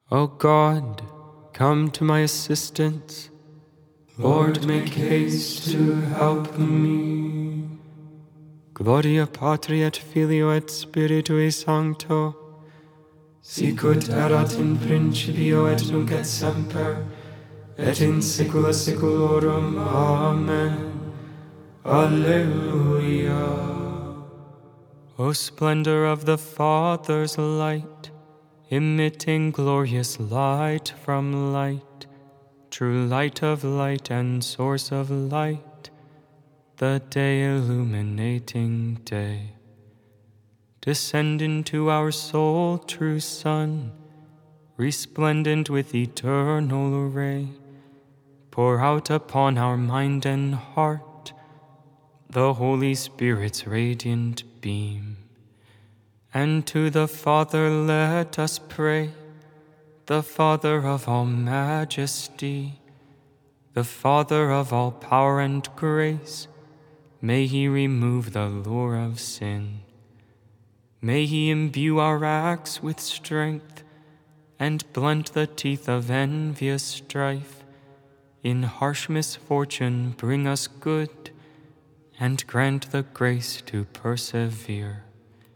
O God, come to my assistance. Lord, make haste to help me. Gloria Patri et Filio et Spiritui Sancto, sicut erat in principio et nunc et semper, et in saecula saeculorum. Amen. Alleluia. O splendor of the Father's light, emitting glorious light from light, true light of light and source of light, the day illuminating day. Descend into our soul, true Sun, resplendent with eternal ray. Pour out upon our mind and heart the Holy Spirit's radiant beam. And to the Father let us pray, the Father of all majesty, the Father of all power and grace. May He remove the lure of sin. May He imbue our acts with strength and blunt the teeth of envious strife. In harsh misfortune bring us good and grant the grace to persevere.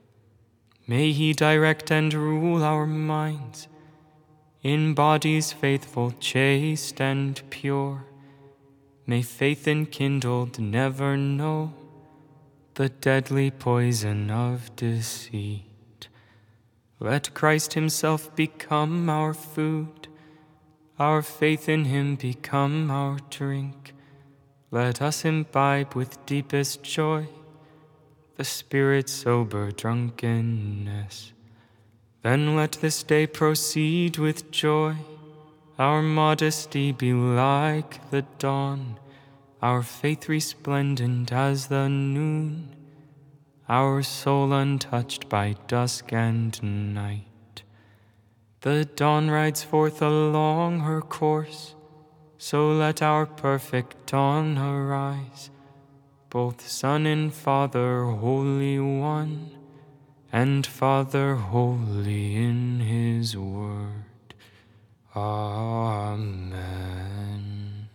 May He direct and rule our minds in bodies faithful, chaste, and pure. May faith enkindled never know the deadly poison of deceit. Let Christ Himself become our food, our faith in Him become our drink. Let us imbibe with deepest joy the Spirit's sober drunkenness. Then let this day proceed with joy, our modesty be like the dawn, our faith resplendent as the noon, our soul untouched by dusk and night. The dawn rides forth along her course, so let our perfect dawn arise, both Son and Father, Holy One, and Father holy in His word. Amen.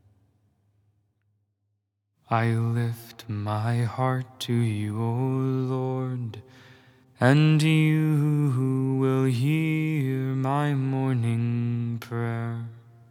I lift my heart to you, O Lord, and you will hear my morning prayer.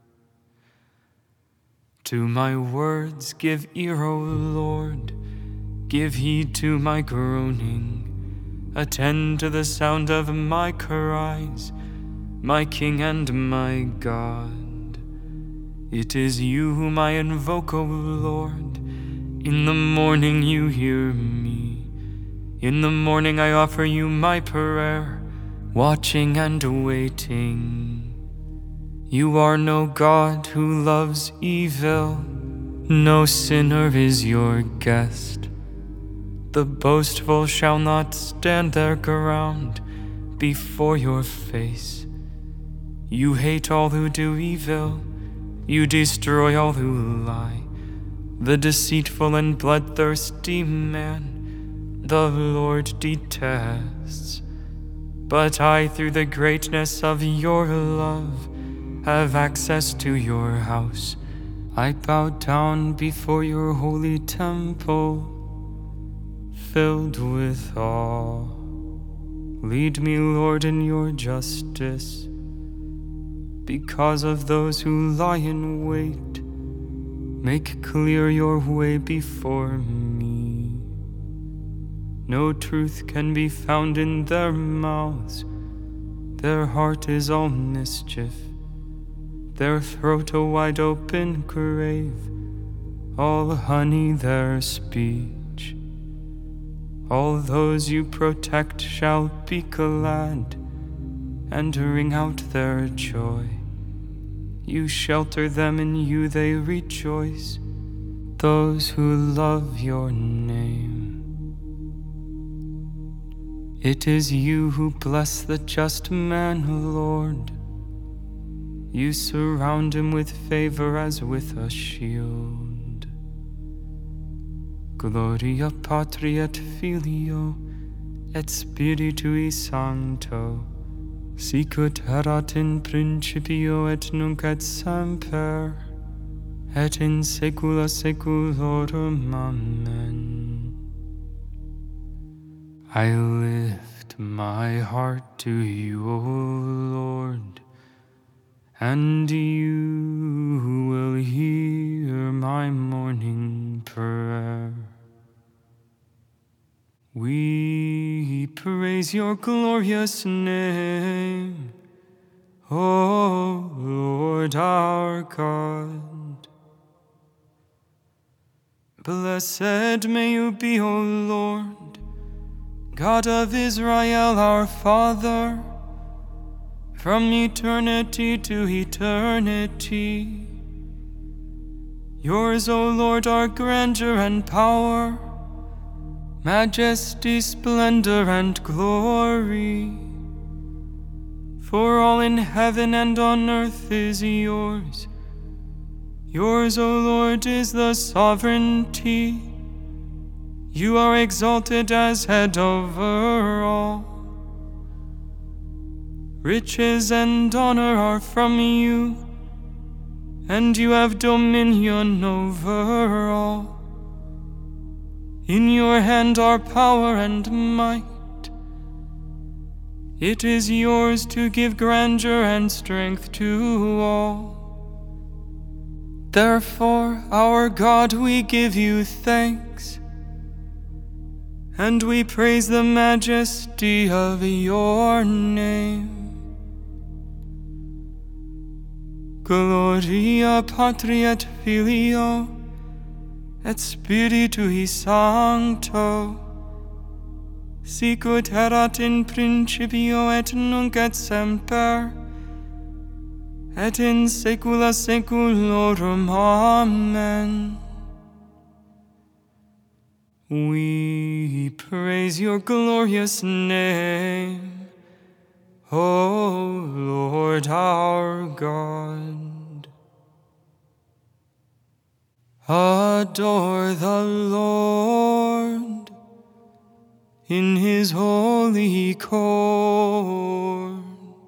To my words give ear, O Lord, give heed to my groaning. Attend to the sound of my cries, my King and my God. It is you whom I invoke, O Lord. In the morning you hear me. In the morning I offer you my prayer, watching and waiting. You are no God who loves evil, no sinner is your guest. The boastful shall not stand their ground before your face. You hate all who do evil, you destroy all who lie. The deceitful and bloodthirsty man the Lord detests. But I, through the greatness of your love, have access to your house. I bow down before your holy temple, filled with awe. Lead me, Lord, in your justice, because of those who lie in wait. Make clear your way before me. No truth can be found in their mouths. Their heart is all mischief, their throat a wide open grave, all honey their speech. All those you protect shall be glad and ring out their joy. You shelter them, in you they rejoice, those who love your name. It is you who bless the just man, Lord. You surround him with favor as with a shield. Gloria Patri et Filio et Spiritui Sancto, sicut erat in principio et nunc et semper, et in saecula saeculorum. Amen. I lift my heart to you, O Lord, and you will hear my morning prayer. We praise your glorious name, O Lord our God. Blessed may you be, O Lord, God of Israel, our Father, from eternity to eternity. Yours, O Lord, are grandeur and power, majesty, splendor, and glory. For all in heaven and on earth is yours. Yours, O Lord, is the sovereignty. You are exalted as head over all. Riches and honor are from you, and you have dominion over all. In your hand are power and might. It is yours to give grandeur and strength to all. Therefore, our God, we give you thanks, and we praise the majesty of your name. Gloria Patri et Filio et Spiritui Sancto, sicut erat in principio et nunc et semper, et in saecula saeculorum. Amen. We praise your glorious name, O Lord our God. Adore the Lord in his holy court.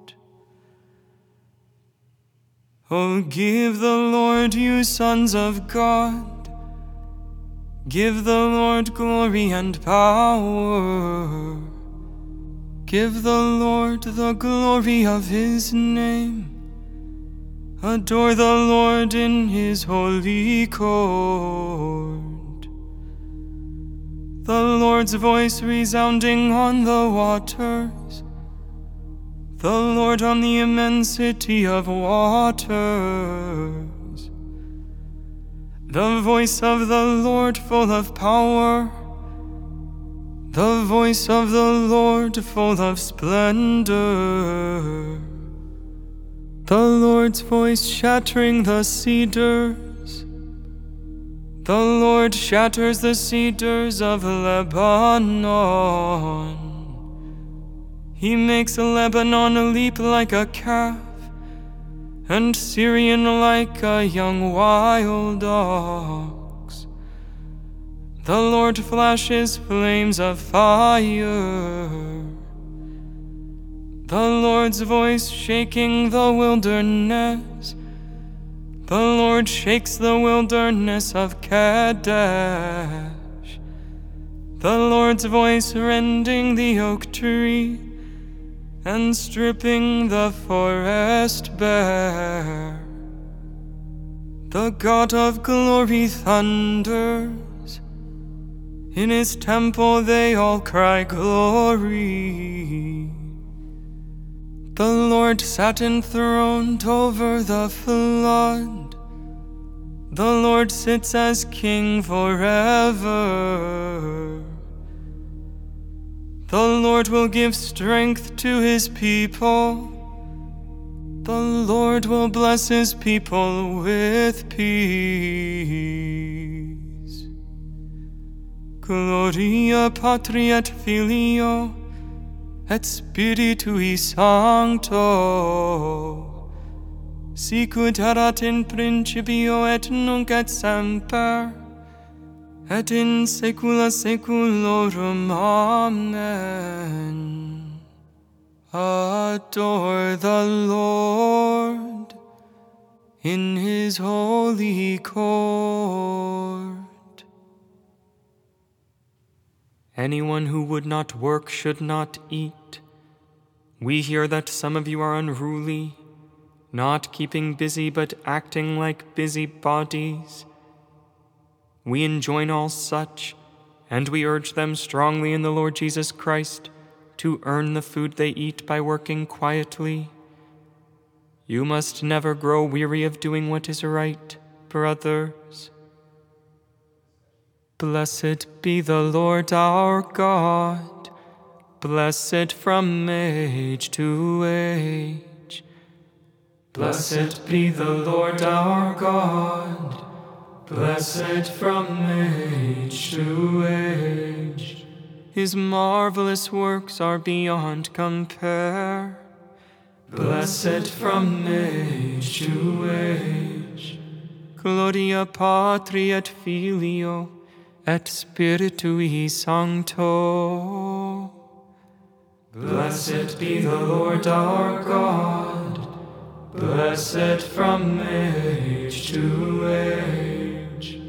Oh, give the Lord, you sons of God. Give the Lord glory and power. Give the Lord the glory of his name. Adore the Lord in his holy court. The Lord's voice resounding on the waters. The Lord on the immensity of waters. The voice of the Lord full of power. The voice of the Lord full of splendor. The Lord's voice shattering the cedars. The Lord shatters the cedars of Lebanon. He makes Lebanon leap like a calf, and Syrian like a young wild ox. The Lord flashes flames of fire. The Lord's voice shaking the wilderness. The Lord shakes the wilderness of Kadesh. The Lord's voice rending the oak tree and stripping the forest bare. The God of glory thunders. In his temple they all cry glory. The Lord sat enthroned over the flood. The Lord sits as King forever. The Lord will give strength to his people. The Lord will bless his people with peace. Gloria Patri et Filio et Spiritui Sancto, sicut erat in principio et nunc et semper, et in saecula saeculorum. Amen. Adore the Lord in his holy court. Anyone who would not work should not eat. We hear that some of you are unruly, not keeping busy but acting like busybodies. We enjoin all such, and we urge them strongly in the Lord Jesus Christ to earn the food they eat by working quietly. You must never grow weary of doing what is right, brothers. Blessed be the Lord our God, blessed from age to age. Blessed be the Lord our God, blessed from age to age. His marvelous works are beyond compare. Blessed from age to age. Gloria Patri et Filio et Spiritui Sancto. Blessed be the Lord our God, blessed from age to age.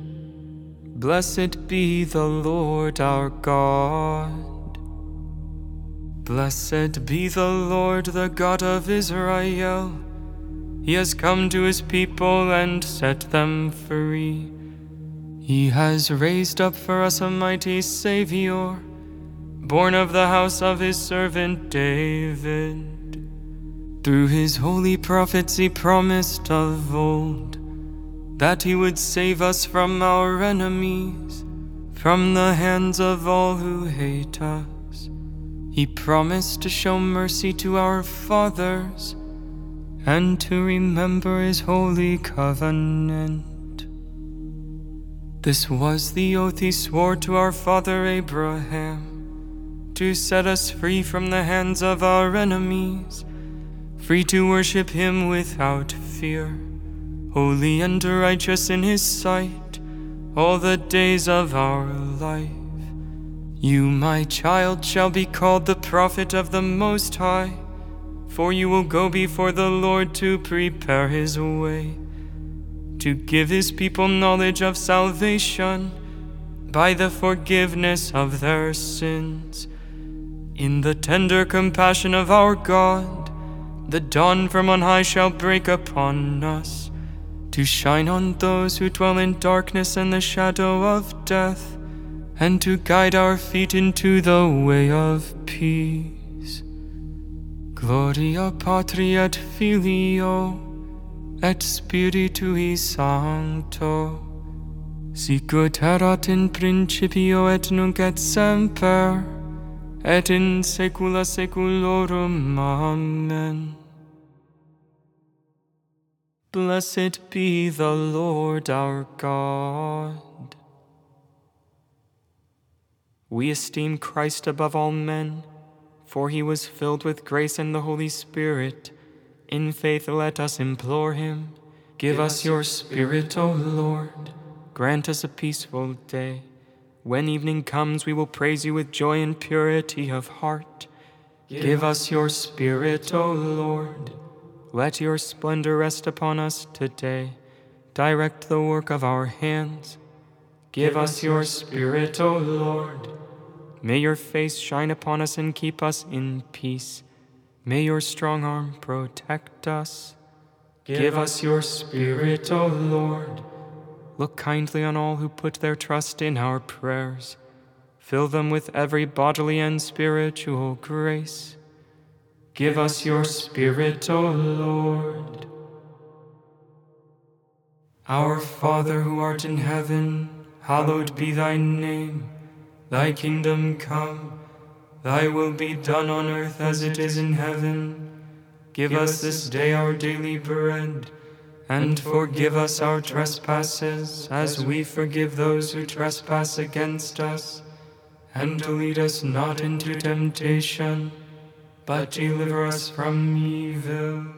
Blessed be the Lord our God. Blessed be the Lord, the God of Israel. He has come to his people and set them free. He has raised up for us a mighty Savior, born of the house of his servant David. Through his holy prophets he promised of old that he would save us from our enemies, from the hands of all who hate us. He promised to show mercy to our fathers and to remember his holy covenant. This was the oath he swore to our father Abraham, to set us free from the hands of our enemies, free to worship him without fear, holy and righteous in his sight, all the days of our life. You, my child, shall be called the prophet of the Most High, for you will go before the Lord to prepare his way, to give his people knowledge of salvation by the forgiveness of their sins. In the tender compassion of our God, the dawn from on high shall break upon us, to shine on those who dwell in darkness and the shadow of death, and to guide our feet into the way of peace. Gloria Patri et Filio et Spiritui Sancto, sic ut erat in principio et nunc et semper, et in saecula saeculorum. Amen. Blessed be the Lord our God. We esteem Christ above all men, for he was filled with grace and the Holy Spirit. In faith let us implore him. Give us your Spirit, O Lord. Grant us a peaceful day. When evening comes, we will praise you with joy and purity of heart. Give us your Spirit, O Lord. Let your splendor rest upon us today. Direct the work of our hands. Give us your Spirit, O Lord. May your face shine upon us and keep us in peace. May your strong arm protect us. Give us your Spirit, O Lord. Look kindly on all who put their trust in our prayers. Fill them with every bodily and spiritual grace. Give us your Spirit, O Lord. Our Father who art in heaven, hallowed be thy name. Thy kingdom come, thy will be done on earth as it is in heaven. Give us this day our daily bread, and forgive us our trespasses, as we forgive those who trespass against us. And lead us not into temptation, but deliver us from evil.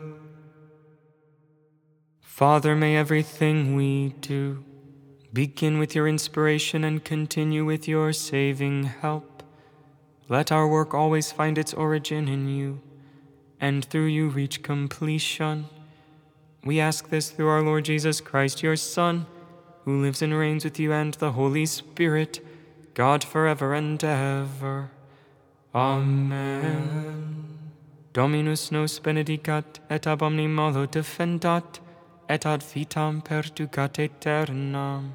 Father, may everything we do begin with your inspiration and continue with your saving help. Let our work always find its origin in you, and through you reach completion. We ask this through our Lord Jesus Christ, your Son, who lives and reigns with you and the Holy Spirit, God forever and ever. Amen. Dominus nos benedicat, et ab omni malo defendat, et ad vitam perducat aeternam.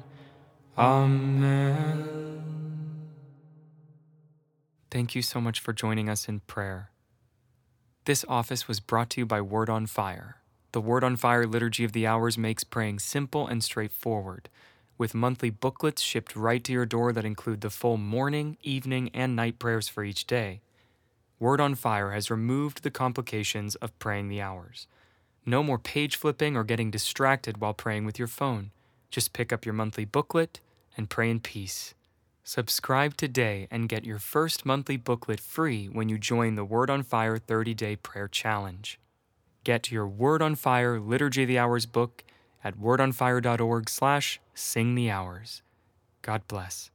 Amen. Thank you so much for joining us in prayer. This office was brought to you by Word on Fire. The Word on Fire Liturgy of the Hours makes praying simple and straightforward, with monthly booklets shipped right to your door that include the full morning, evening, and night prayers for each day. Word on Fire has removed the complications of praying the hours. No more page flipping or getting distracted while praying with your phone. Just pick up your monthly booklet and pray in peace. Subscribe today and get your first monthly booklet free when you join the Word on Fire 30-Day Prayer Challenge. Get your Word on Fire Liturgy of the Hours book at wordonfire.org/singthehours. God bless.